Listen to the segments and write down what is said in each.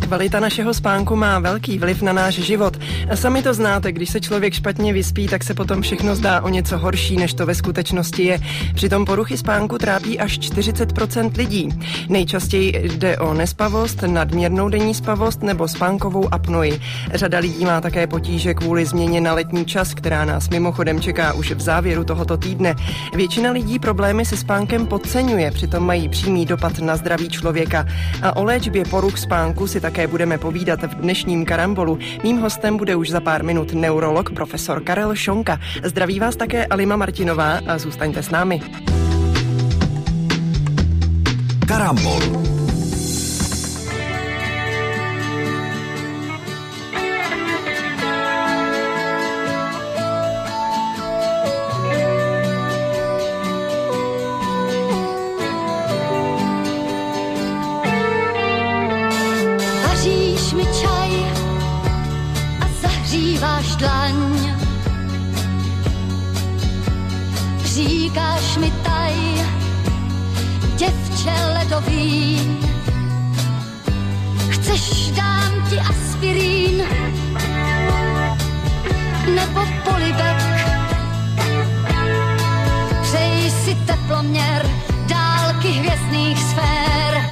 Kvalita našeho spánku má velký vliv na náš život. Sami to znáte, když se člověk špatně vyspí, tak se potom všechno zdá o něco horší, než to ve skutečnosti je. Přitom poruchy spánku trápí až 40% lidí. Nejčastěji jde o nespavost, nadměrnou denní spavost nebo spánkovou apnoji. Řada lidí má také potíže kvůli změně na letní čas, která nás mimochodem čeká už v závěru tohoto týdne. Většina lidí problémy se spánkem podceňuje, přitom mají přímý dopad na zdraví člověka. A o léčbě poruch spánku si také budeme povídat v dnešním Karambolu. Mým hostem bude už za pár minut neurolog profesor Karel Šonka. Zdraví vás také Alima Martinová a zůstaňte s námi. Karambol. Dlaň. Říkáš mi taj, děvče ledový, chceš dám ti aspirín nebo polibek, přeji si teploměr dálky hvězdných sfér,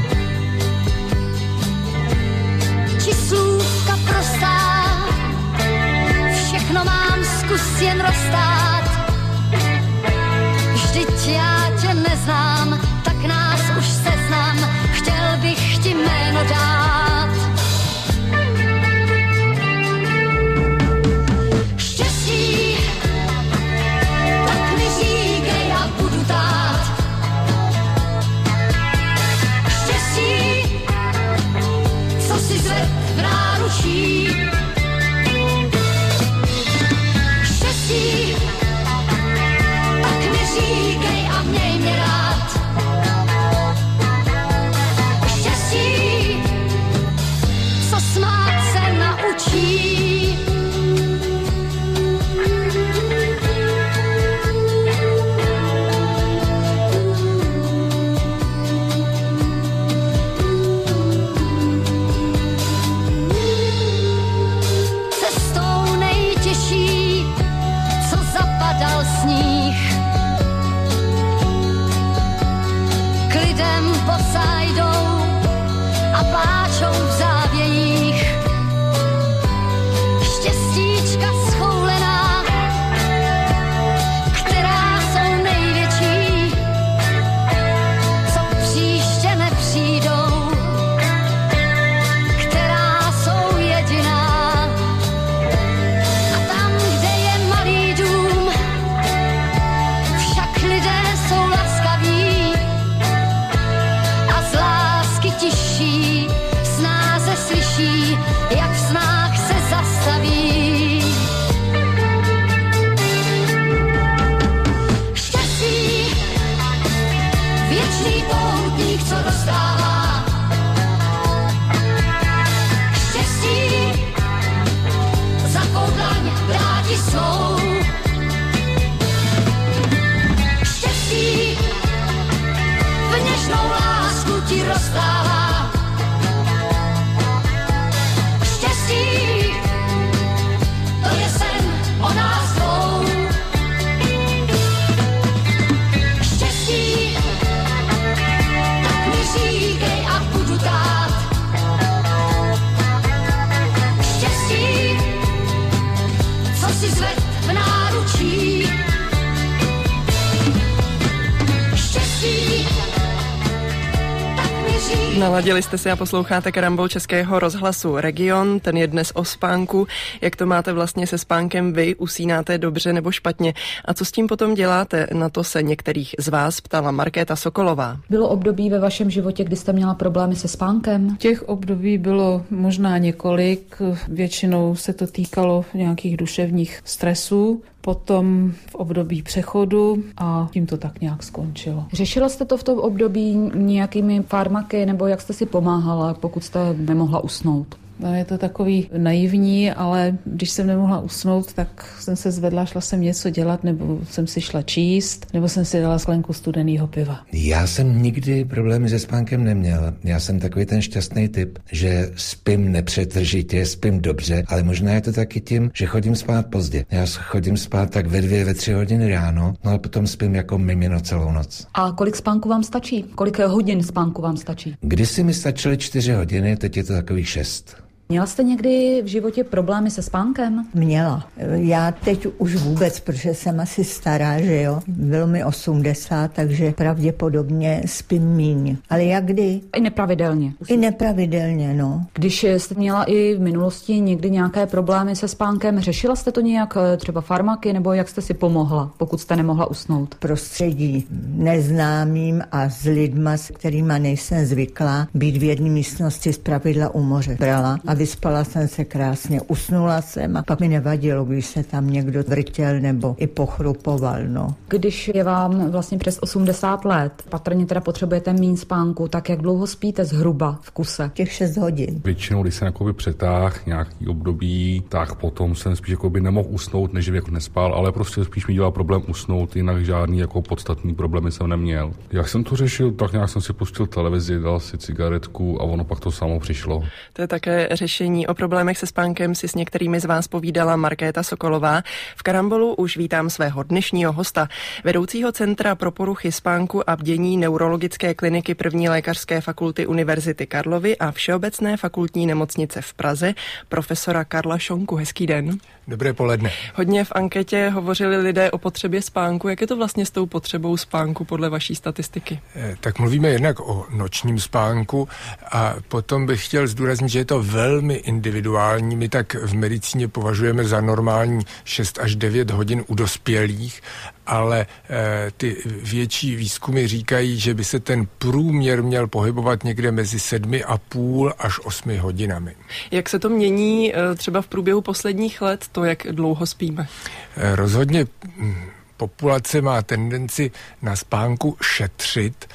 číslůvka prostá, všechno mám, zkus jen rozstát. Vždyť já tě neznám, tak nás už seznam, chtěl bych ti jméno dát. Štěstí, tak mi říkej a budu tát. Štěstí, co si zved v náručí. Tak neříkej a měj mě rád. Štěstí, co smát se naučí. Cestou nejtěžší, co zapadal sníh, k lidem posajdou a pláčou v závějích. Štěstíčka schoulená, která jsou největší, co příště nepřijdou, která jsou jediná. A tam, kde je malý dům, však lidé jsou laskaví a z lásky tiší, snáze slyší, jak v snách se zastaví. Štěstí, věčný poutník, co dostává. Štěstí, za koudlaň vráti jsou. Štěstí, v něžnou lásku ti rozdává. Štěstí, to je sen o nás dvou. Štěstí, tak mi říkej a budu tát. Štěstí, co si zved v náručí. Štěstí, tak mi říkej. Naladili jste si a posloucháte Karambol Českého rozhlasu Region, ten je dnes o spánku. Jak to máte vlastně se spánkem vy? Usínáte dobře nebo špatně? A co s tím potom děláte? Na to se některých z vás ptala Markéta Sokolová. Bylo období ve vašem životě, kdy jste měla problémy se spánkem? Těch období bylo možná několik, většinou se to týkalo nějakých duševních stresů, potom v období přechodu a tím to tak nějak skončilo. Řešila jste to v tom období nějakými farmaky nebo jak jste si pomáhala, pokud jste nemohla usnout? No, je to takový naivní, ale když jsem nemohla usnout, tak jsem se zvedla, šla jsem něco dělat, nebo jsem si šla číst, nebo jsem si dala sklenku studeného piva. Já jsem nikdy problémy se spánkem neměl. Já jsem takový ten šťastný typ, že spím nepřetržitě, spím dobře, ale možná je to taky tím, že chodím spát pozdě. Já chodím spát tak ve 2, ve 3 hodiny ráno, no a potom spím jako mimino celou noc. A kolik spánku vám stačí? Kolik hodin spánku vám stačí? Kdysi mi stačily 4 hodiny, teď je to takových 6. Měla jste někdy v životě problémy se spánkem? Měla. Já teď už vůbec, protože jsem asi stará, že jo. Bylo mi 80, takže pravděpodobně spím míň. Ale jak kdy? I nepravidelně. I nepravidelně, no. Když jste měla i v minulosti někdy nějaké problémy se spánkem, řešila jste to nějak, třeba farmaky, nebo jak jste si pomohla, pokud jste nemohla usnout? Prostředí neznámým a s lidma, s kterýma nejsem zvyklá, být v jedné místnosti zpravidla u moře brala a vyspala jsem se krásně, usnula jsem a pak mi nevadilo, když se tam někdo vrtěl nebo i pochrupoval, no. Když je vám vlastně přes 80 let, patrně teda potřebujete méně spánku, tak jak dlouho spíte zhruba v kuse? Těch 6 hodin. Většinou, když jsem přetáhl nějaký období, tak potom jsem spíš nemohl usnout, než bych nespal, ale prostě spíš mi dělal problém usnout, jinak žádný podstatný problémy jsem neměl. Jak jsem to řešil, tak nějak jsem si pustil televizi, dal si cigaretku a ono pak to samo přišlo. To je také řešení. O problémech se spánkem si s některými z vás povídala Markéta Sokolová. V Karambolu už vítám svého dnešního hosta, vedoucího Centra pro poruchy spánku a bdění Neurologické kliniky 1. lékařské fakulty Univerzity Karlovy a Všeobecné fakultní nemocnice v Praze, profesora Karla Šonku. Hezký den. Dobré poledne. Hodně v anketě hovořili lidé o potřebě spánku. Jak je to vlastně s tou potřebou spánku podle vaší statistiky? Tak mluvíme jednak o nočním spánku a potom bych chtěl zdůraznit, že je to velmi individuální. My tak v medicíně považujeme za normální 6 až 9 hodin u dospělých, ale ty větší výzkumy říkají, že by se ten průměr měl pohybovat někde mezi 7,5 až 8 hodinami. Jak se to mění třeba v průběhu posledních let, to, jak dlouho spíme? Rozhodně populace má tendenci na spánku šetřit,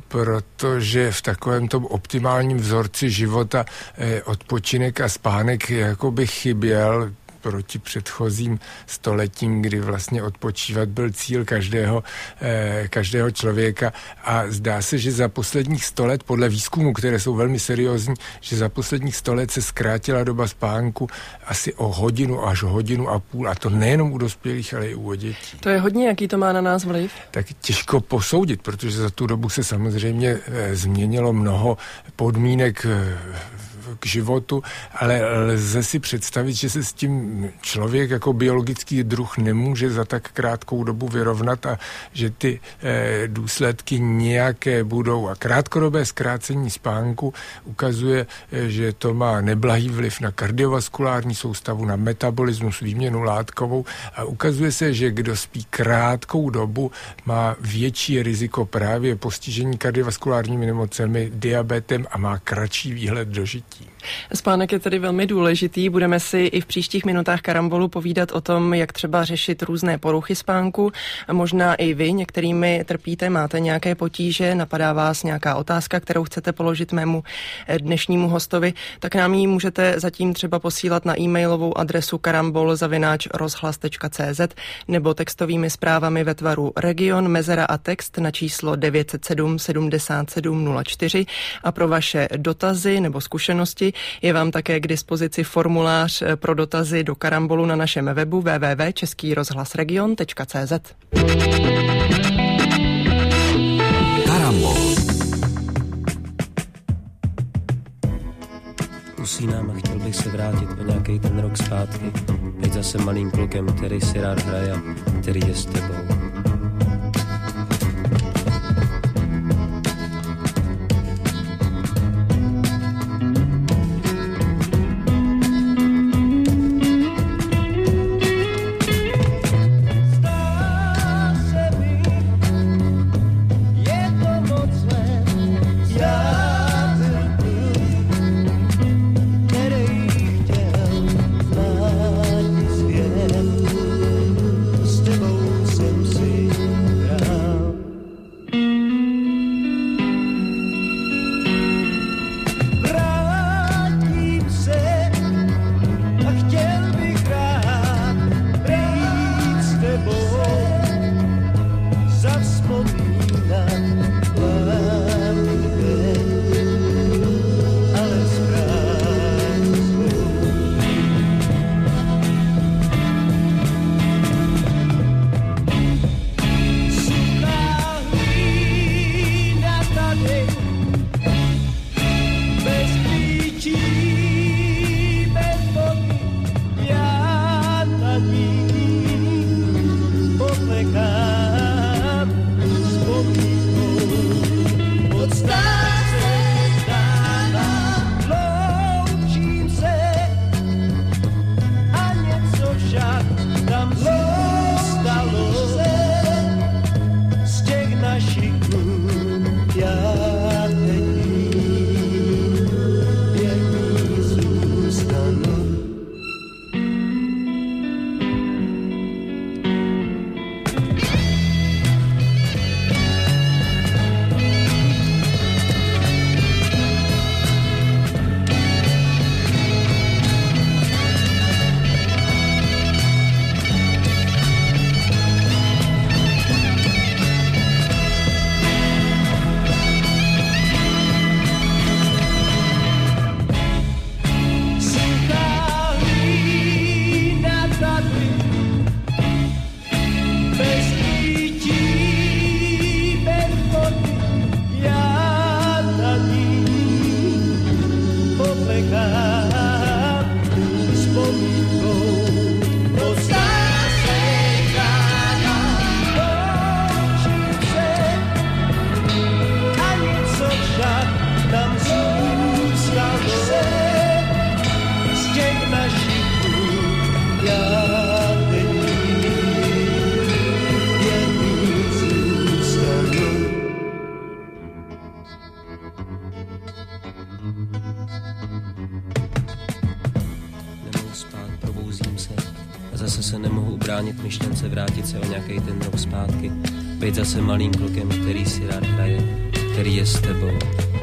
protože v takovém tom optimálním vzorci života odpočinek a spánek jakoby chyběl proti předchozím stoletím, kdy vlastně odpočívat byl cíl každého člověka a zdá se, že za posledních 100 let, podle výzkumů, které jsou velmi seriózní, že za posledních 100 let se zkrátila doba spánku asi o hodinu až hodinu a půl, a to nejenom u dospělých, ale i u dětí. To je hodně, jaký to má na nás vliv? Tak těžko posoudit, protože za tu dobu se samozřejmě změnilo mnoho podmínek k životu, ale lze si představit, že se s tím člověk jako biologický druh nemůže za tak krátkou dobu vyrovnat a že ty důsledky nějaké budou. A krátkodobé zkrácení spánku ukazuje, že to má neblahý vliv na kardiovaskulární soustavu, na metabolismus, výměnu látkovou a ukazuje se, že kdo spí krátkou dobu, má větší riziko právě postižení kardiovaskulárními nemocemi, diabetem a má kratší výhled do žití. Spánek je tedy velmi důležitý. Budeme si i v příštích minutách Karambolu povídat o tom, jak třeba řešit různé poruchy spánku. Možná i vy některými trpíte, máte nějaké potíže, napadá vás nějaká otázka, kterou chcete položit mému dnešnímu hostovi, tak nám ji můžete zatím třeba posílat na e-mailovou adresu karambol@rozhlas.cz nebo textovými zprávami ve tvaru region, mezera a text na číslo 907 77 04 a pro vaše dotazy nebo zkušenosti je vám také k dispozici formulář pro dotazy do Karambolu na našem webu www.českýrozhlasregion.cz. Karambol. Usínám a chtěl bych se vrátit o nějaký ten rok zpátky. Být zase malým klukem, který si rád hraje, který je s tebou. S tebou jsem se zase se nemohu ubránit myšlence vrátit se o nějaký ten rok zpátky. Být zase malým klukem, který si rád hraje, který je s tebou.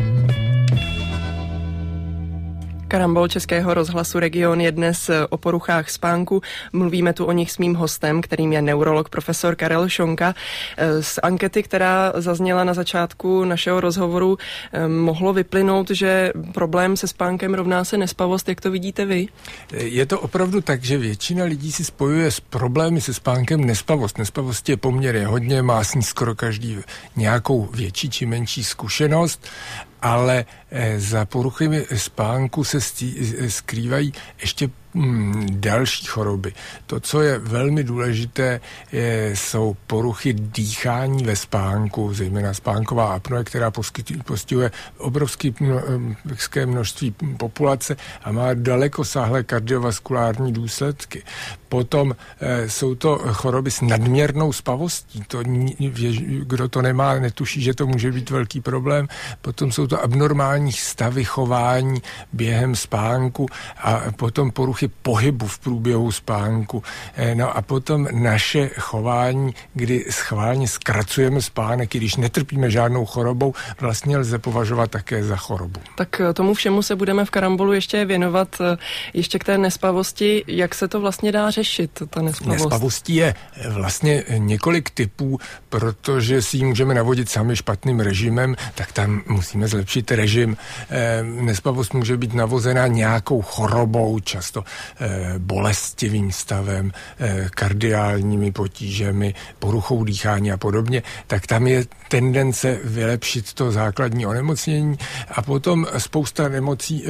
Karambol Českého rozhlasu Region je dnes o poruchách spánku. Mluvíme tu o nich s mým hostem, kterým je neurolog profesor Karel Šonka. Z ankety, která zazněla na začátku našeho rozhovoru, mohlo vyplynout, že problém se spánkem rovná se nespavost. Jak to vidíte vy? Je to opravdu tak, že většina lidí si spojuje s problémy se spánkem nespavost. Nespavost je poměrně hodně, má s ní skoro každý nějakou větší či menší zkušenost, ale za poruchami spánku se skrývají ještě další choroby. To, co je velmi důležité, jsou poruchy dýchání ve spánku, zejména spánková apnoe, která postihuje obrovské množství populace a má dalekosáhlé kardiovaskulární důsledky. Potom jsou to choroby s nadměrnou spavostí. Kdo to nemá, netuší, že to může být velký problém. Potom jsou to abnormální stavy chování během spánku a potom poruchy pohybu v průběhu spánku. No a potom naše chování, kdy schválně zkracujeme spánek, i když netrpíme žádnou chorobou, vlastně lze považovat také za chorobu. Tak tomu všemu se budeme v Karambolu ještě věnovat. Ještě k té nespavosti. Jak se to vlastně dá řešit, ta nespavost? Nespavostí je vlastně několik typů, protože si ji můžeme navodit sami špatným režimem, tak tam musíme zlepšit režim. Nespavost může být navozena nějakou chorobou, často bolestivým stavem, kardiálními potížemi, poruchou dýchání a podobně, tak tam je tendence vylepšit to základní onemocnění a potom spousta nemocí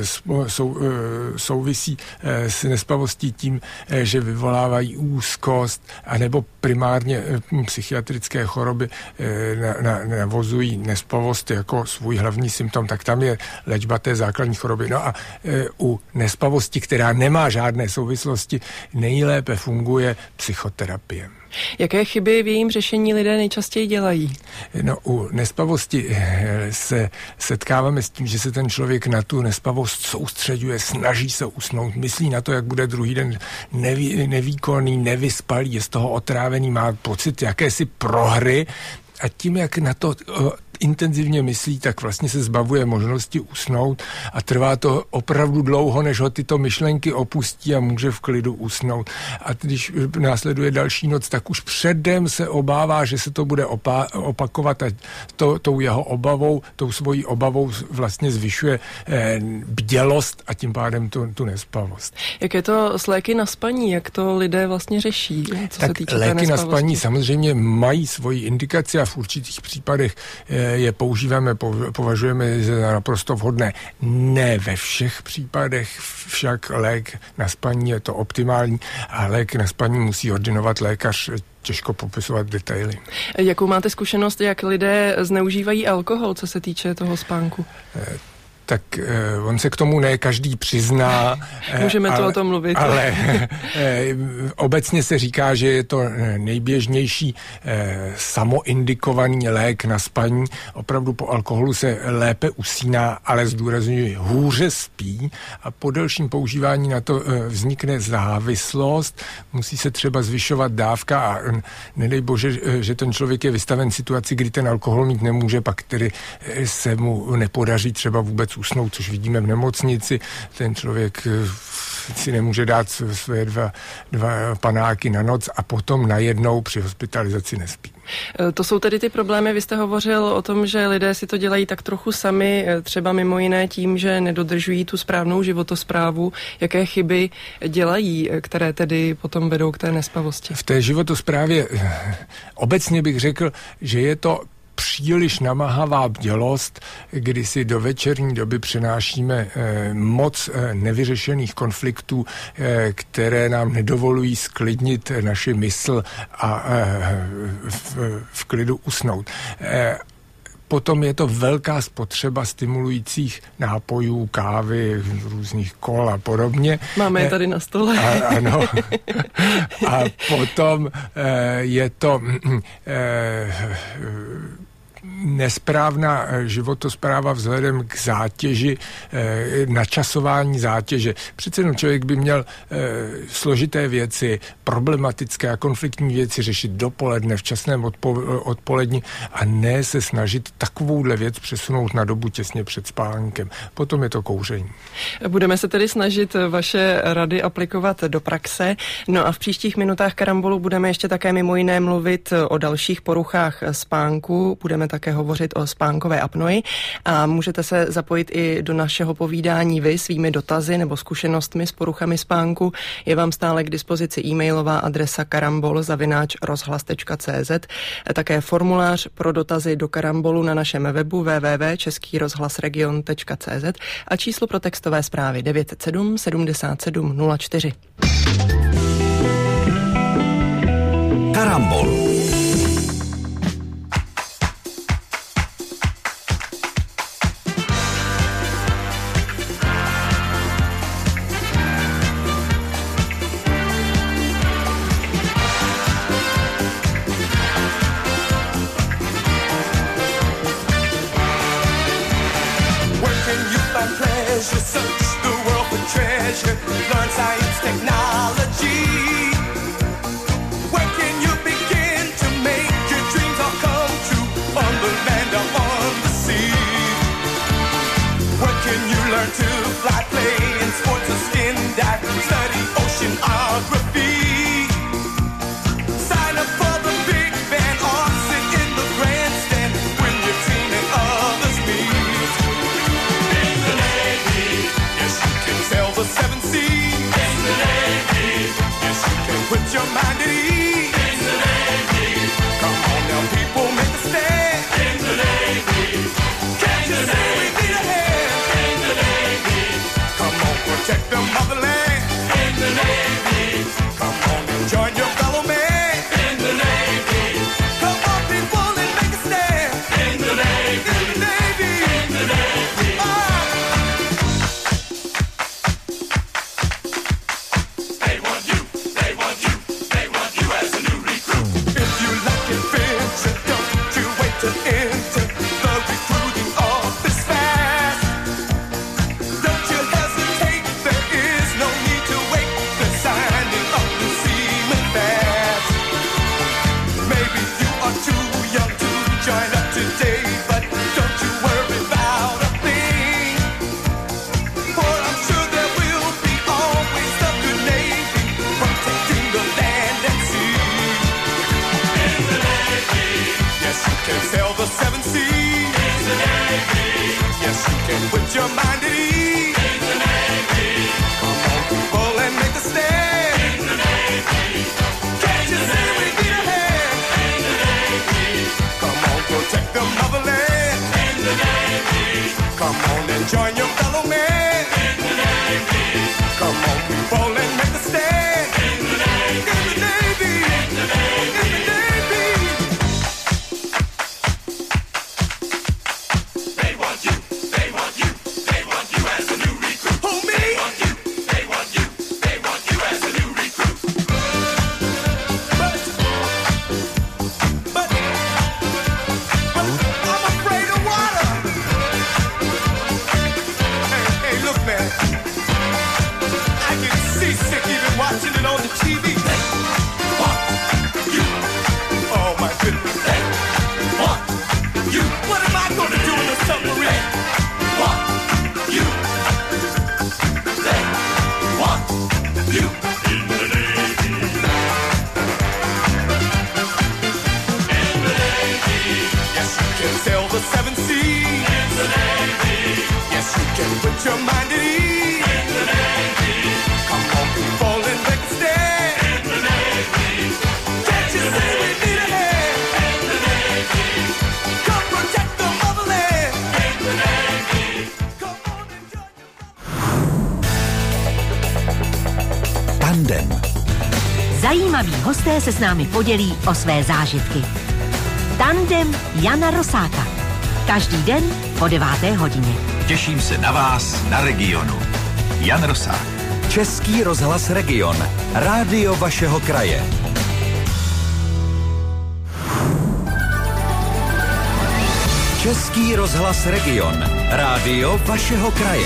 souvisí s nespavostí tím, že vyvolávají úzkost anebo primárně psychiatrické choroby navozují nespavost jako svůj hlavní symptom, tak tam je léčba té základní choroby. No a u nespavosti, která nemá žádné souvislosti, nejlépe funguje psychoterapie. Jaké chyby v jejím řešení lidé nejčastěji dělají? No, u nespavosti se setkáváme s tím, že se ten člověk na tu nespavost soustředuje, snaží se usnout, myslí na to, jak bude druhý den nevýkonný, nevyspalý, je z toho otrávený, má pocit jakési prohry a tím, jak na to intenzivně myslí, tak vlastně se zbavuje možnosti usnout a trvá to opravdu dlouho, než ho tyto myšlenky opustí a může v klidu usnout. A když následuje další noc, tak už předem se obává, že se to bude opakovat a tou jeho obavou, tou svojí obavou vlastně zvyšuje bdělost a tím pádem tu nespavost. Jak je to s léky na spaní? Jak to lidé vlastně řeší? Co tak se týče léky na spaní samozřejmě mají svoji indikaci a v určitých případech je používáme, považujeme za naprosto vhodné. Ne ve všech případech, však lék na spaní je to optimální a lék na spaní musí ordinovat lékař, těžko popisovat detaily. Jakou máte zkušenost, jak lidé zneužívají alkohol, co se týče toho spánku? Tak on se k tomu ne každý přizná. Můžeme to o tom mluvit. Ale obecně se říká, že je to nejběžnější samoindikovaný lék na spaní. Opravdu po alkoholu se lépe usíná, ale zdůrazňuji, hůře spí a po delším používání na to vznikne závislost. Musí se třeba zvyšovat dávka a nedej bože, že ten člověk je vystaven situaci, kdy ten alkohol mít nemůže, pak který se mu nepodaří třeba vůbec usnout, což vidíme v nemocnici. Ten člověk si nemůže dát své dva panáky na noc a potom najednou při hospitalizaci nespí. To jsou tedy ty problémy. Vy jste hovořil o tom, že lidé si to dělají tak trochu sami, třeba mimo jiné tím, že nedodržují tu správnou životosprávu. Jaké chyby dělají, které tedy potom vedou k té nespavosti? V té životosprávě obecně bych řekl, že je to příliš namáhavá bdělost, kdy si do večerní doby přenášíme moc nevyřešených konfliktů, které nám nedovolují sklidnit naši mysl a v klidu usnout. Potom je to velká spotřeba stimulujících nápojů, kávy, různých kol a podobně. Máme je tady na stole. Ano. A potom je to nesprávná životospráva vzhledem k zátěži, načasování zátěže. Přece jenom člověk by měl složité věci, problematické a konfliktní věci řešit dopoledne, v časném odpoledni a ne se snažit takovouhle věc přesunout na dobu těsně před spánkem. Potom je to kouření. Budeme se tedy snažit vaše rady aplikovat do praxe. No a v příštích minutách Karambolu budeme ještě také mimo jiné mluvit o dalších poruchách spánku. Budeme také hovořit o spánkové apnoji a můžete se zapojit i do našeho povídání vy svými dotazy nebo zkušenostmi s poruchami spánku. Je vám stále k dispozici e-mailová adresa karambol@rozhlas.cz, také formulář pro dotazy do Karambolu na našem webu www.českýrozhlasregion.cz a číslo pro textové zprávy 907 77 04. Karambol. Zajímaví hosté se s námi podělí o své zážitky. Tandem Jana Rosáka. Každý den po 9. hodině. Těším se na vás na Regionu. Jan Rosák. Český rozhlas Region. Rádio vašeho kraje. Český rozhlas Region. Rádio vašeho kraje.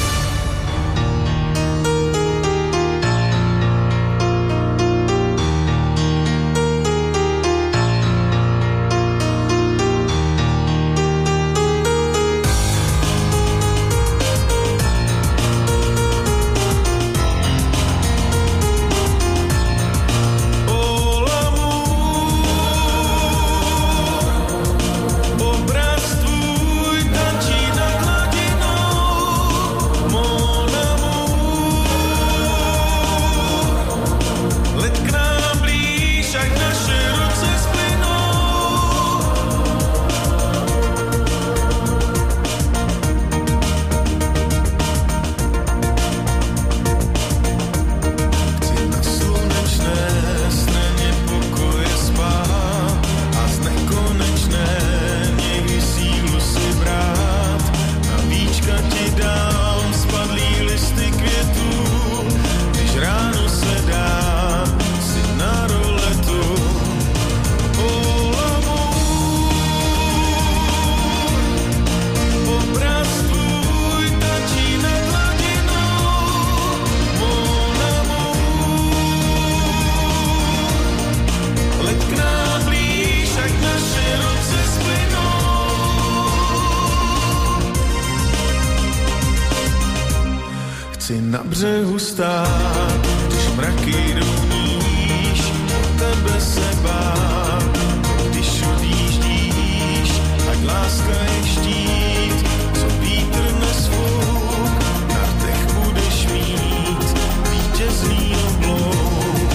Chci na břehu stát, když mraky jdou níž, o tebe se bát, když odjíždíš, ať láska je štít, co vítr nesvouk, na rtech budeš mít vítězný oblouk.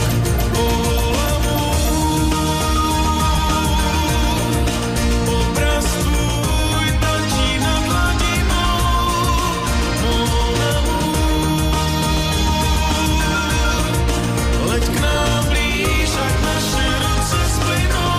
Obraz tvůj tančí nad hladinou, leď k nám blíž, ať naše ruce splynou.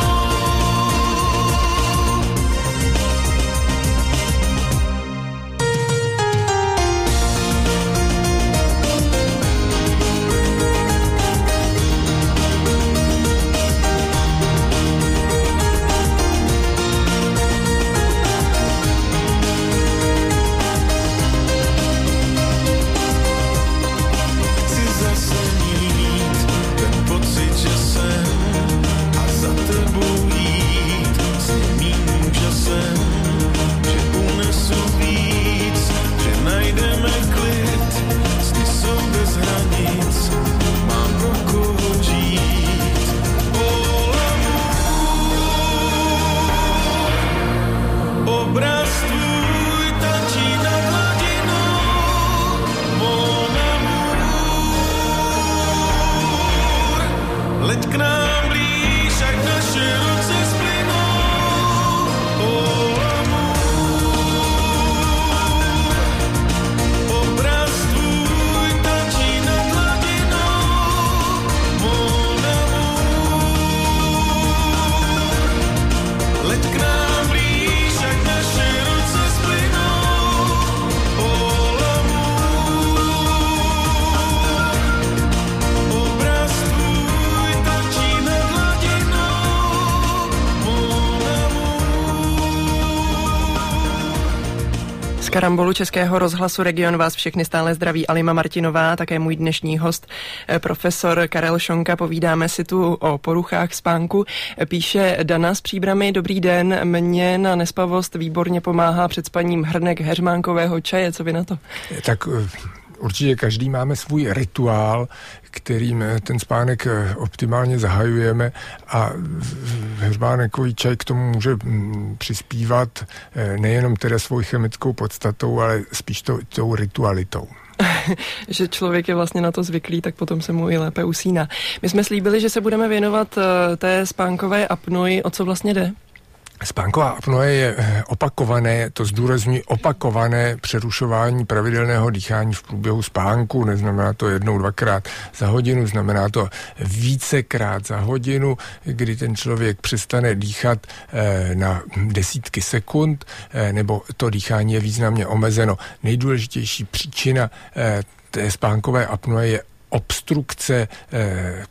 Chci zase mít ten pocit, že jsem a za tebou jít s mým úžasem, že unesu víc, že najdeme klid, sny jsou bez hranic, mám pro koho žít. Obraz tvůj tančí nad hladinou, mon amour. Leď k nám blíž, ať naše ruce splynou. Obraz tvůj tančí nad hladinou, mon amour. Leď k nám blíž, ať naše ruce splynou. Obraz tvůj tančí nad hladinou, mon amour. Z karambolu Českého rozhlasu Region vás všechny stále zdraví Alima Martinová, také můj dnešní host, profesor Karel Šonka. Povídáme si tu o poruchách spánku. Píše Dana z Příbrami: dobrý den, mně na nespavost výborně pomáhá před spaním hrnek heřmánkového čaje. Co vy na to? Tak určitě každý máme svůj rituál, kterým ten spánek optimálně zahajujeme, a heřmánkový čaj k tomu může přispívat nejenom teda svou chemickou podstatou, ale spíš tou ritualitou. Že člověk je vlastně na to zvyklý, tak potom se mu i lépe usíná. My jsme slíbili, že se budeme věnovat té spánkové apnoji. O co vlastně jde? Spánková apnoe je opakované, to zdůrazňuji, opakované přerušování pravidelného dýchání v průběhu spánku. Neznamená to jednou, dvakrát za hodinu, znamená to vícekrát za hodinu, kdy ten člověk přestane dýchat na desítky sekund, nebo to dýchání je významně omezeno. Nejdůležitější příčina té spánkové apnoe je obstrukce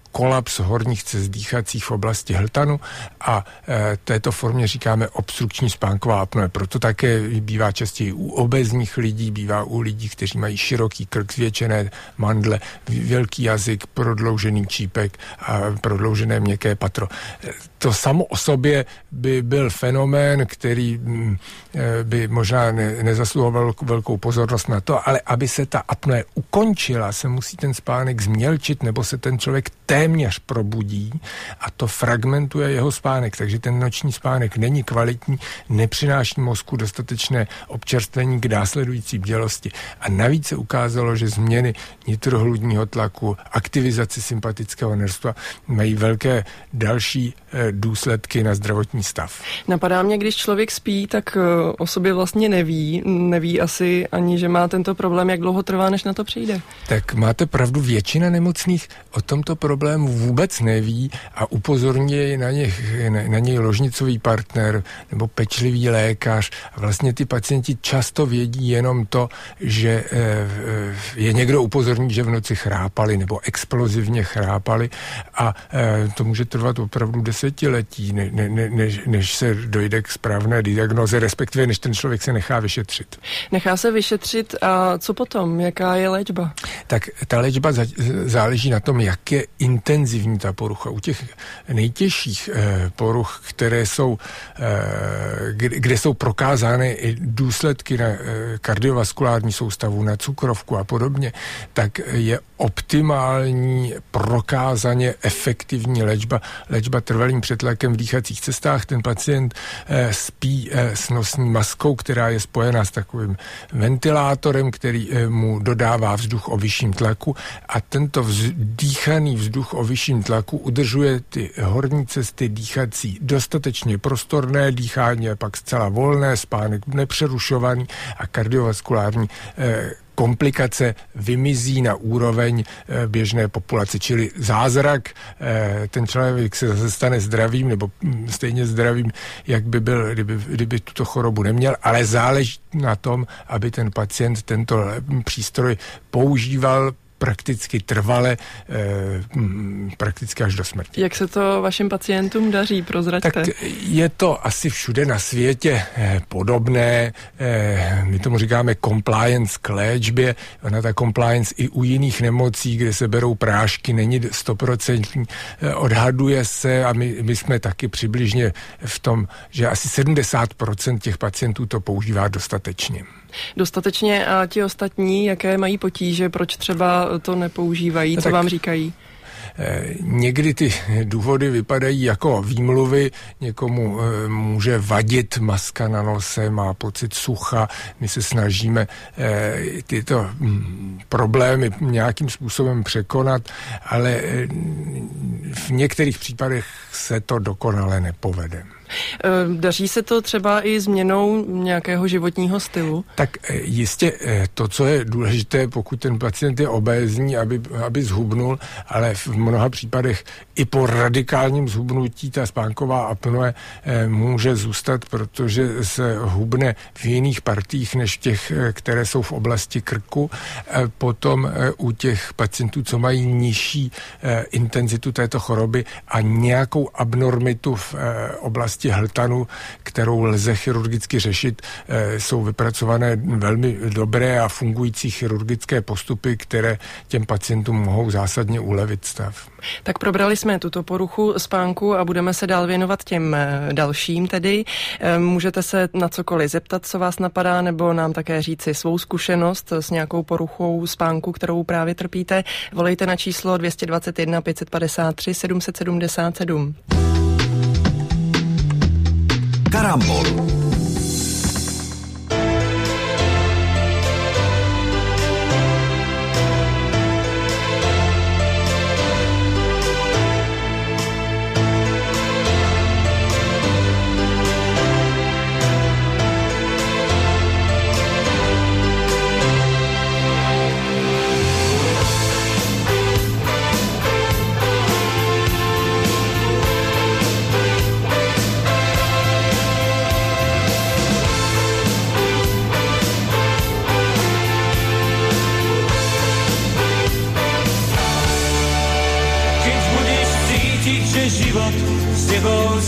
kolaps horních cest dýchacích v oblasti hltanu a této formě říkáme obstrukční spánková apnoe. Proto také bývá častěji u obézních lidí, bývá u lidí, kteří mají široký krk, zvětšené mandle, velký jazyk, prodloužený čípek a prodloužené měkké patro. To samo o sobě by byl fenomén, který by možná nezasluhoval velkou pozornost na to, ale aby se ta apnoe ukončila, se musí ten spánek změlčit, nebo se ten člověk téměř probudí a to fragmentuje jeho spánek, takže ten noční spánek není kvalitní, nepřináší mozku dostatečné občerstvení k následující bdělosti. A navíc se ukázalo, že změny nitrohludního tlaku, aktivizace sympatického nerstva mají velké další důsledky na zdravotní stav. Napadá mě, když člověk spí, tak o sobě vlastně neví asi ani, že má tento problém, jak dlouho trvá, než na to přijde. Tak máte pravdu, většina nemocných o tomto problému vůbec neví a upozorní na něj ložnicový partner nebo pečlivý lékař. A vlastně ty pacienti často vědí jenom to, že je někdo upozorní, že v noci chrápali nebo explozivně chrápali a to může trvat opravdu desetiletí, než se dojde k správné diagnoze, respektive než ten člověk se nechá vyšetřit. Nechá se vyšetřit a co potom? Jaká je léčba? Tak ta léčba záleží na tom, jak je intenzivní ta porucha. U těch nejtěžších poruch, kde jsou prokázány i důsledky na kardiovaskulární soustavu, na cukrovku a podobně, tak je optimální, prokázaně efektivní léčba trvalým přetlakem v dýchacích cestách. Ten pacient spí s nosní maskou, která je spojená s takovým ventilátorem, který mu dodává vzduch o vyšším tlaku a tento dýchaný vzduch o vyšším tlaku udržuje ty horní cesty dýchací dostatečně prostorné, dýchání je pak zcela volné, spánek nepřerušovaný a kardiovaskulární komplikace vymizí na úroveň běžné populace, čili zázrak, ten člověk se zase stane zdravým nebo stejně zdravým, jak by byl, kdyby tuto chorobu neměl, ale záleží na tom, aby ten pacient tento přístroj používal prakticky trvale, prakticky až do smrti. Jak se to vašim pacientům daří, prozraďte? Tak je to asi všude na světě podobné, my tomu říkáme compliance k léčbě, ona ta compliance i u jiných nemocí, kde se berou prášky, není 100%, odhaduje se a my jsme taky přibližně v tom, že asi 70% těch pacientů to používá dostatečně. Dostatečně a ti ostatní, jaké mají potíže, proč třeba to nepoužívají, co vám říkají? Někdy ty důvody vypadají jako výmluvy, někomu může vadit maska na nose, má pocit sucha, my se snažíme tyto problémy nějakým způsobem překonat, ale v některých případech se to dokonale nepovede. Daří se to třeba i změnou nějakého životního stylu? Tak jistě to, co je důležité, pokud ten pacient je obézní, aby zhubnul, ale v mnoha případech i po radikálním zhubnutí ta spánková apnoe může zůstat, protože se hubne v jiných partiích než těch, které jsou v oblasti krku. Potom u těch pacientů, co mají nižší intenzitu této choroby a nějakou abnormitu v oblasti hltanu, kterou lze chirurgicky řešit, jsou vypracované velmi dobré a fungující chirurgické postupy, které těm pacientům mohou zásadně ulevit stav. Tak probrali jsme tuto poruchu spánku a budeme se dál věnovat těm dalším tedy. Můžete se na cokoliv zeptat, co vás napadá, nebo nám také říci svou zkušenost s nějakou poruchou spánku, kterou právě trpíte. Volejte na číslo 221 553 777. Karambol.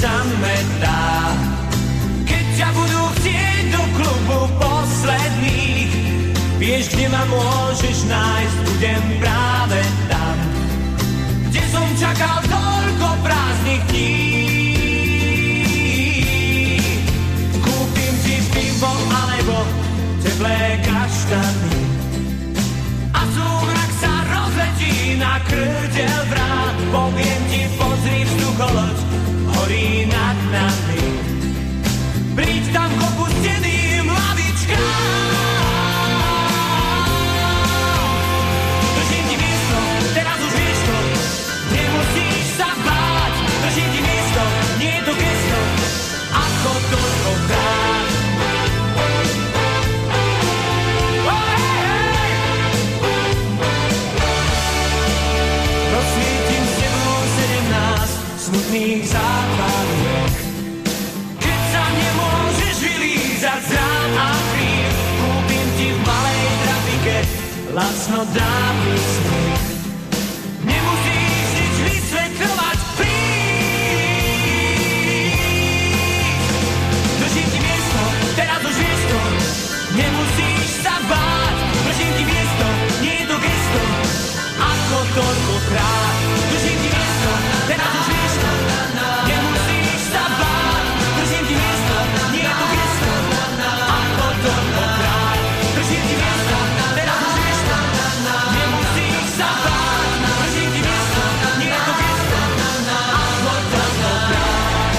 same dá. Keď ťa budú chcieť do klubu posledných, vieš, kde ma môžeš nájsť, budem práve tam, kde som čakal toľko prázdnych dní. Kúpim ti pivo alebo teplé kaštany a súmrak sa rozletí na krdeľ vrát. Poviem ti, pozri, vzducholoď horí nad nami. Príď tam k opusteným lavičkám. Držím ti miesto, teraz už vieš to, nemusíš sa báť. Držím ti miesto, nie je to gesto, ako toľkokrát. Rozsvítim s tebou 17 smutných zápaliek. Keď sa nemôžeš vylízať z rán a chvíľ, kúpim ti v malej trafike lacno dávny smiech. Nemusíš nič vysvetľovať, príď. Držím ti miesto, teraz už vieš to, nemusíš sa báť. Držím ti miesto, nie je to gesto, ako toľkokrát. Držím ti miesto, teraz už vieš to, nemusíš sa báť. Držím ti miesto, nie je to gesto, ako toľkokrát. Držím ti miesto, teraz už vieš to, nemusíš sa báť. Držím ti miesto, nie je to gesto, ako toľkokrát.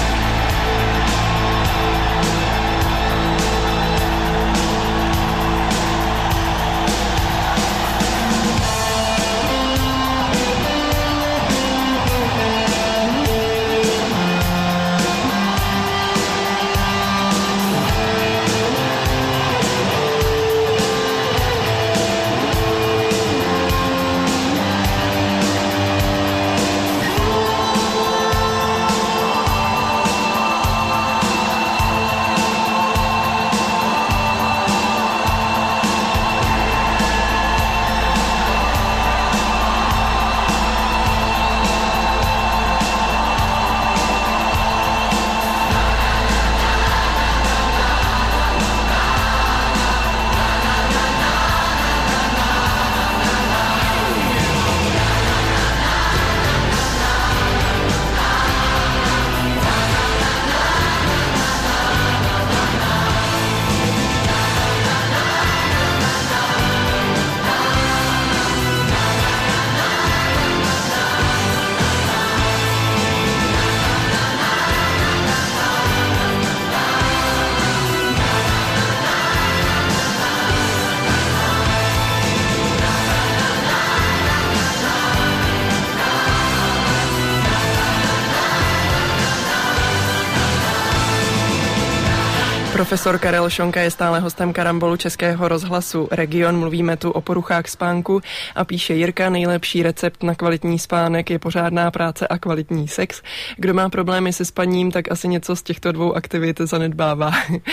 Profesor Karel Šonka je stále hostem Karambolu Českého rozhlasu Region. Mluvíme tu o poruchách spánku a píše Jirka, nejlepší recept na kvalitní spánek je pořádná práce a kvalitní sex. Kdo má problémy se spaním, tak asi něco z těchto dvou aktivit zanedbává.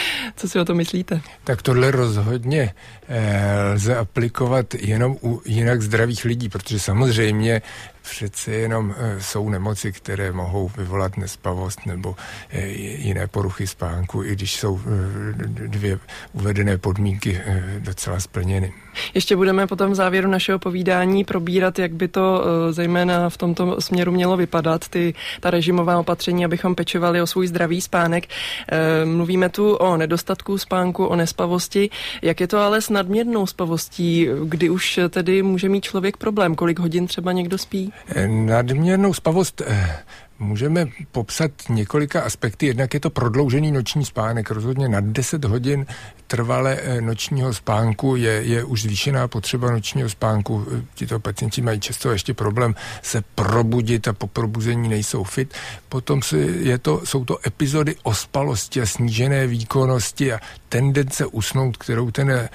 Co si o to myslíte? Tak tohle rozhodně lze aplikovat jenom u jinak zdravých lidí, protože samozřejmě přece jenom jsou nemoci, které mohou vyvolat nespavost nebo jiné poruchy spánku, i když jsou dvě uvedené podmínky docela splněny. Ještě budeme potom v závěru našeho povídání probírat, jak by to zejména v tomto směru mělo vypadat, ta režimová opatření, abychom pečovali o svůj zdravý spánek. Mluvíme tu o nedostatku spánku, o nespavosti. Jak je to ale s nadměrnou spavostí, kdy už tedy může mít člověk problém? Kolik hodin třeba někdo spí? Nadměrnou spavost můžeme popsat několika aspekty. Jednak je to prodloužený noční spánek. Rozhodně nad 10 hodin trvale nočního spánku je už zvýšená potřeba nočního spánku. Tito pacienti mají často ještě problém se probudit a po probuzení nejsou fit. Potom jsou to epizody ospalosti a snížené výkonnosti a tendence usnout, kterou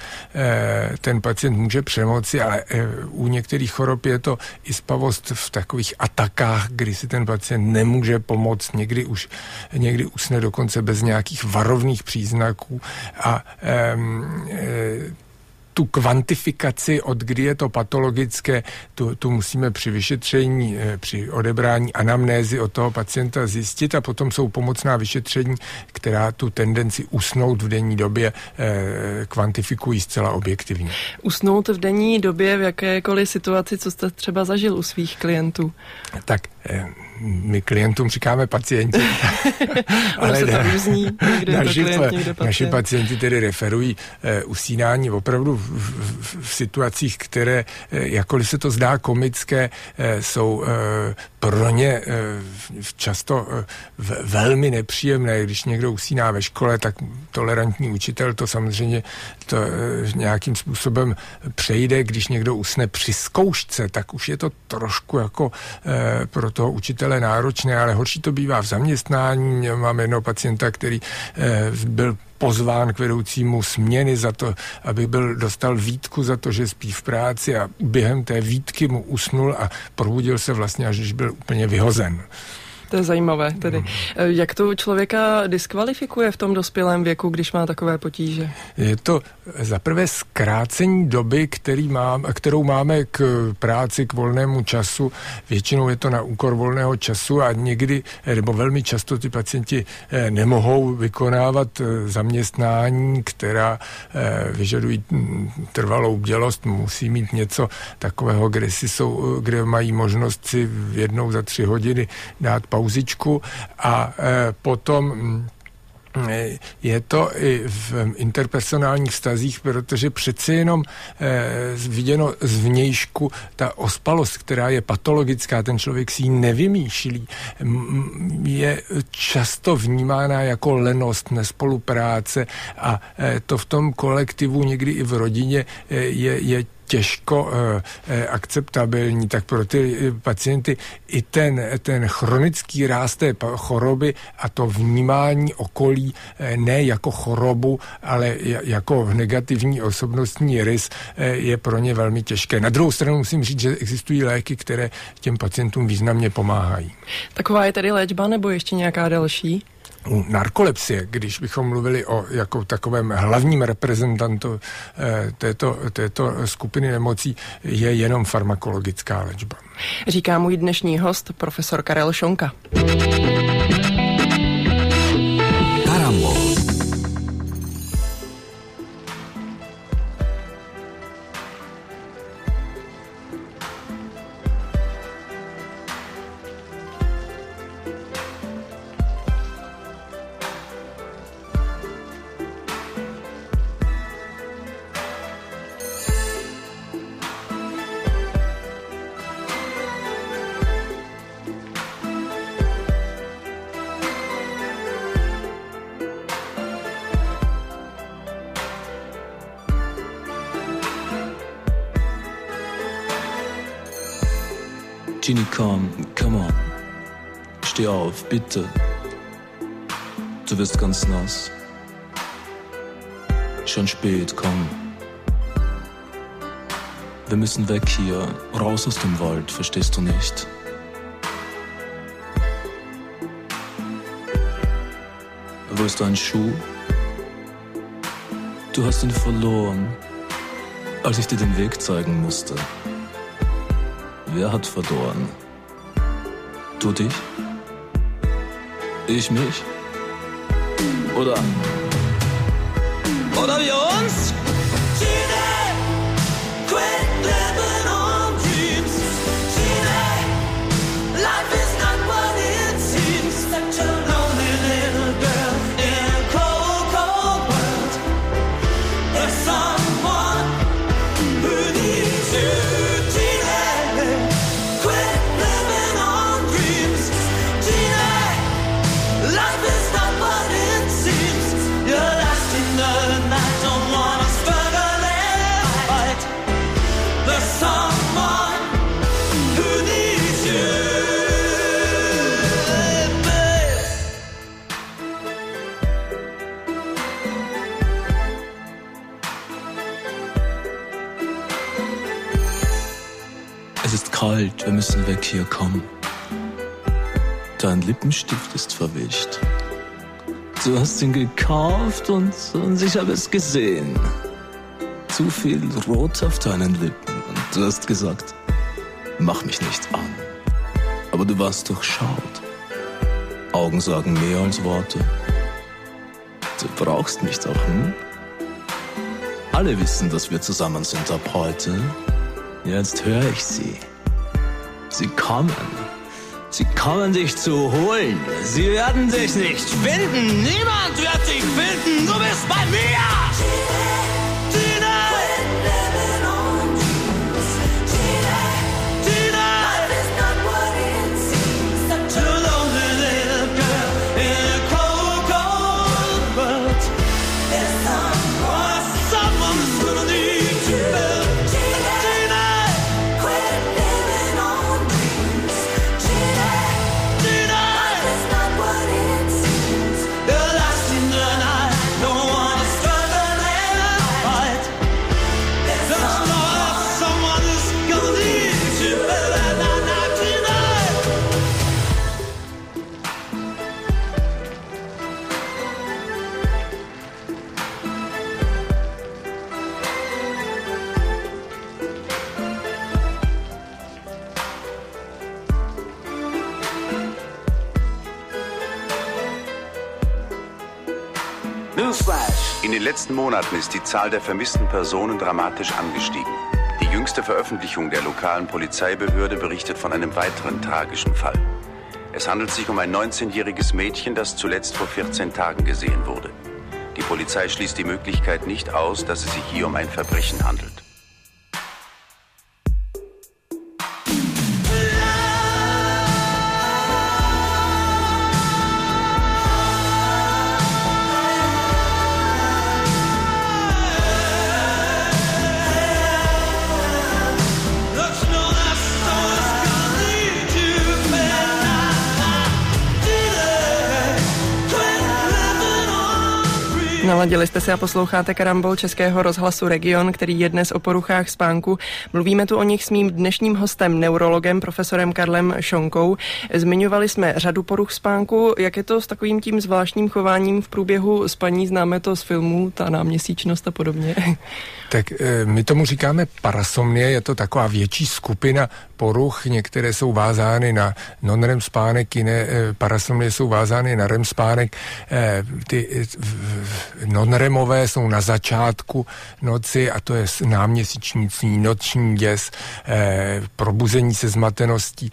ten pacient může přemoci, ale u některých chorob je to i spavost v takových atakách, kdy si ten pacient nemůže pomoct, někdy usne dokonce bez nějakých varovných příznaků a tu kvantifikaci, od kdy je to patologické, tu musíme při vyšetření, při odebrání anamnézy od toho pacienta zjistit a potom jsou pomocná vyšetření, která tu tendenci usnout v denní době kvantifikují zcela objektivně. Usnout v denní době v jakékoliv situaci, co jste třeba zažil u svých klientů? Tak my klientům říkáme pacienti. Ale se to různí, naši pacienti tedy referují usínání opravdu v situacích, které, jakkoliv se to zdá komické, jsou pro ně často velmi nepříjemné. Když někdo usíná ve škole, tak tolerantní učitel to samozřejmě to nějakým způsobem přejde. Když někdo usne při zkoušce, tak už je to trošku jako pro toho učitele náročné, ale horší to bývá v zaměstnání. Mám jednoho pacienta, který byl pozván k vedoucímu směny za to, aby dostal výtku za to, že spí v práci a během té výtky mu usnul a probudil se vlastně, až když byl úplně vyhozen. To je zajímavé tedy. Jak to člověka diskvalifikuje v tom dospělém věku, když má takové potíže? Je to zaprvé zkrácení doby, kterou máme k práci, k volnému času. Většinou je to na úkor volného času a někdy, nebo velmi často ty pacienti nemohou vykonávat zaměstnání, která vyžadují trvalou bdělost, musí mít něco takového, kde mají možnost si jednou za 3 hodiny dát pauzičku a potom je to i v interpersonálních vztazích, protože přeci jenom viděno zvnějšku ta ospalost, která je patologická, ten člověk si ji nevymýšlí, je často vnímána jako lenost, nespolupráce a to v tom kolektivu, někdy i v rodině je těžko akceptabilní, tak pro ty pacienty i ten chronický ráz té choroby a to vnímání okolí ne jako chorobu, ale jako negativní osobnostní rys je pro ně velmi těžké. Na druhou stranu musím říct, že existují léky, které těm pacientům významně pomáhají. Taková je tedy léčba nebo ještě nějaká další? U narkolepsie, když bychom mluvili o jako takovém hlavním reprezentantu této skupiny nemocí, je jenom farmakologická léčba. Říká můj dnešní host, profesor Karel Šonka. Karambol. Ginny, komm, come on. Steh auf, bitte. Du wirst ganz nass. Schon spät, komm. Wir müssen weg hier, raus aus dem Wald, verstehst du nicht? Wo ist dein Schuh? Du hast ihn verloren, als ich dir den Weg zeigen musste. Wer hat verloren? Du dich? Ich mich? Oder wir uns? Gina, quit living on dreams. Gina, life is not what it seems. Such a lonely little girl in a cold, cold world. There's someone who needs you. Es ist kalt, wir müssen weg hier, komm. Dein Lippenstift ist verwischt. Du hast ihn gekauft und ich habe es gesehen. zu viel Rot auf deinen Lippen und du hast gesagt, mach mich nicht an. Aber du warst durchschaut. Augen sagen mehr als Worte. Du brauchst mich doch, hm? Alle wissen, dass wir zusammen sind ab heute. Jetzt höre ich sie. Sie kommen. Sie kommen dich zu holen. Sie werden dich nicht finden. Niemand wird dich finden. Du bist bei mir. In den letzten Monaten ist die Zahl der vermissten Personen dramatisch angestiegen. Die jüngste Veröffentlichung der lokalen Polizeibehörde berichtet von einem weiteren tragischen Fall. Es handelt sich um ein 19-jähriges Mädchen, das zuletzt vor 14 Tagen gesehen wurde. Die Polizei schließt die Möglichkeit nicht aus, dass es sich hier um ein Verbrechen handelt. Naladili jste se a posloucháte Karambol Českého rozhlasu Region, který je dnes o poruchách spánku. Mluvíme tu o nich s mým dnešním hostem, neurologem, profesorem Karlem Šonkou. Zmiňovali jsme řadu poruch spánku. Jak je to s takovým tím zvláštním chováním v průběhu spaní? Známe to z filmů, ta náměsíčnost a podobně. Tak my tomu říkáme parasomnie, je to taková větší skupina poruch, některé jsou vázány na non-REM spánek, jiné parasomnie jsou vázány na REM spánek. Ty non-REMové jsou na začátku noci a to je náměsíčnící, noční děs, probuzení se zmateností.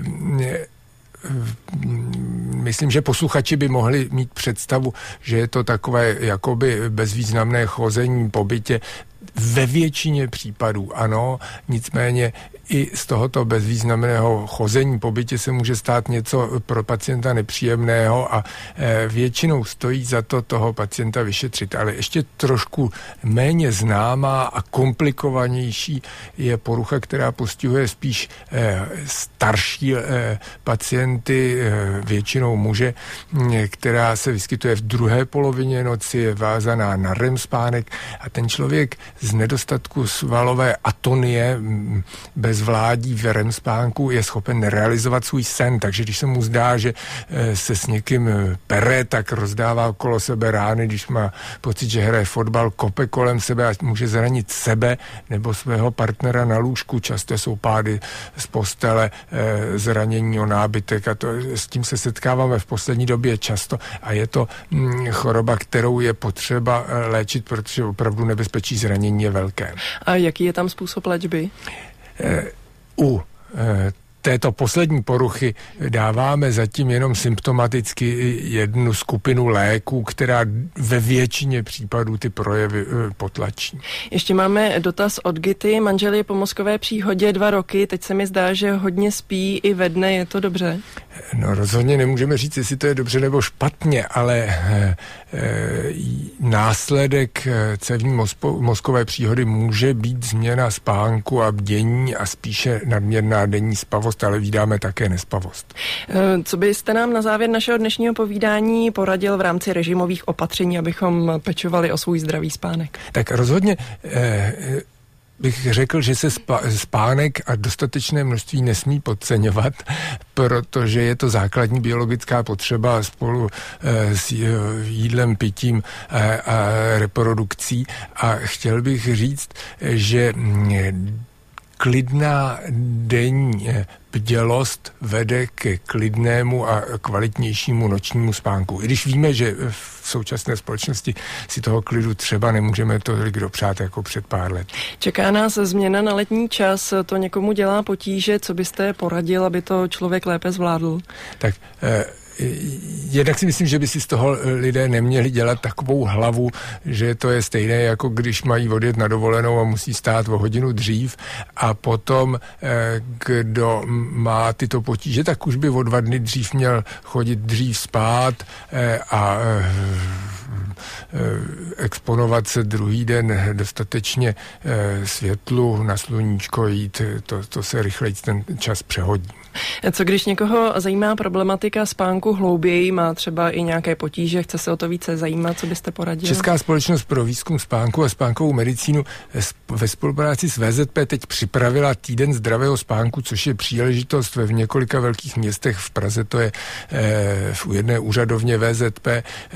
Myslím, že posluchači by mohli mít představu, že je to takové jakoby bezvýznamné chození po bytě. Ve většině případů ano, nicméně i z tohoto bezvýznamného chození po bytě se může stát něco pro pacienta nepříjemného a většinou stojí za to toho pacienta vyšetřit. Ale ještě trošku méně známá a komplikovanější je porucha, která postihuje spíš starší pacienty, většinou muže, která se vyskytuje v druhé polovině noci, je vázaná na REM spánek a ten člověk z nedostatku svalové atonie bez zvládí v REM spánku je schopen realizovat svůj sen, takže když se mu zdá, že se s někým pere, tak rozdává okolo sebe rány, když má pocit, že hraje fotbal, kope kolem sebe a může zranit sebe nebo svého partnera na lůžku. Často jsou pády z postele, zranění o nábytek a to, s tím se setkáváme v poslední době často a je to choroba, kterou je potřeba léčit, protože opravdu nebezpečí zranění je velké. A jaký je tam způsob léčby? U této poslední poruchy dáváme zatím jenom symptomaticky jednu skupinu léků, která ve většině případů ty projevy potlačí. Ještě máme dotaz od Gity. Manžel je po mozkové příhodě 2 roky. Teď se mi zdá, že hodně spí i ve dne. Je to dobře? No rozhodně nemůžeme říct, jestli to je dobře nebo špatně, ale následek cévní mozkové příhody může být změna spánku a bdění a spíše nadměrná denní spavost, ale vídáme také nespavost. Co byste nám na závěr našeho dnešního povídání poradil v rámci režimových opatření, abychom pečovali o svůj zdravý spánek? Tak rozhodně bych řekl, že se spánek a dostatečné množství nesmí podceňovat, protože je to základní biologická potřeba spolu s jídlem, pitím a reprodukcí. A chtěl bych říct, že klidná denní bdělost vede ke klidnému a kvalitnějšímu nočnímu spánku. I když víme, že v současné společnosti si toho klidu třeba nemůžeme tolik dopřát jako před pár let. Čeká nás změna na letní čas, to někomu dělá potíže, co byste poradil, aby to člověk lépe zvládl? Tak jednak si myslím, že by si z toho lidé neměli dělat takovou hlavu, že to je stejné, jako když mají odjet na dovolenou a musí stát o hodinu dřív a potom, kdo má tyto potíže, tak už by o 2 dny dřív měl chodit dřív spát a exponovat se druhý den dostatečně světlu, na sluníčko jít, to se rychleji ten čas přehodí. Co když někoho zajímá problematika spánku hlouběji, má třeba i nějaké potíže, chce se o to více zajímat, co byste poradil? Česká společnost pro výzkum spánku a spánkovou medicínu ve spolupráci s VZP teď připravila týden zdravého spánku, což je příležitost v několika velkých městech. V Praze to je v jedné úřadovně VZP,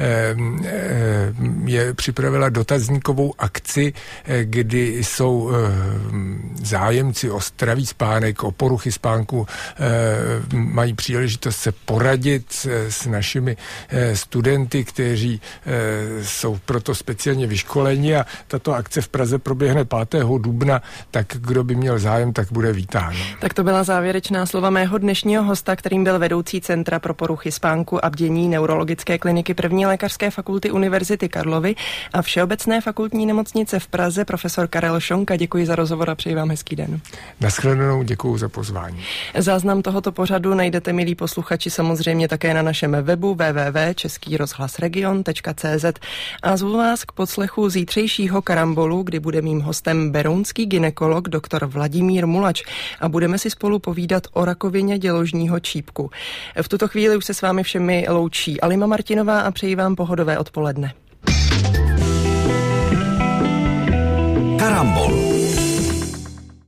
je připravila dotazníkovou akci, kdy jsou zájemci o zdravý spánek, o poruchy spánku, mají příležitost se poradit s našimi studenty, kteří jsou proto speciálně vyškoleni, a tato akce v Praze proběhne 5. dubna, tak kdo by měl zájem, tak bude vítán. Tak to byla závěrečná slova mého dnešního hosta, kterým byl vedoucí Centra pro poruchy spánku a bdění Neurologické kliniky 1. lékařské fakulty Univerzity Karlovy a Všeobecné fakultní nemocnice v Praze, profesor Karel Šonka. Děkuji za rozhovor a přeji vám hezký den. Nashledanou, děkuji za pozvání. Záznam tohoto pořadu najdete, milí posluchači, samozřejmě také na našem webu www.českýrozhlasregion.cz a zvu vás k podslechu zítřejšího Karambolu, kdy bude mým hostem berounský gynekolog dr. Vladimír Mulač a budeme si spolu povídat o rakovině děložního čípku. V tuto chvíli už se s vámi všemi loučí Alima Martinová a přeji vám pohodové odpoledne. Karambol.